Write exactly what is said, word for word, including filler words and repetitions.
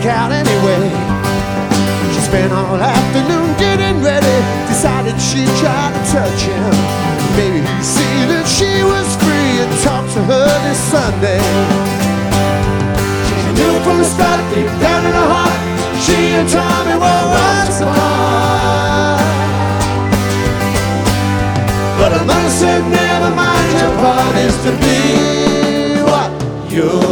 out anyway. She spent all afternoon getting ready, decided she'd try to touch him. Maybe he'd see that she was free and talk to her this Sunday. She knew from the start, deep down in her heart, she and Tommy were worlds apart. But her mother said, never mind, your part is to be what you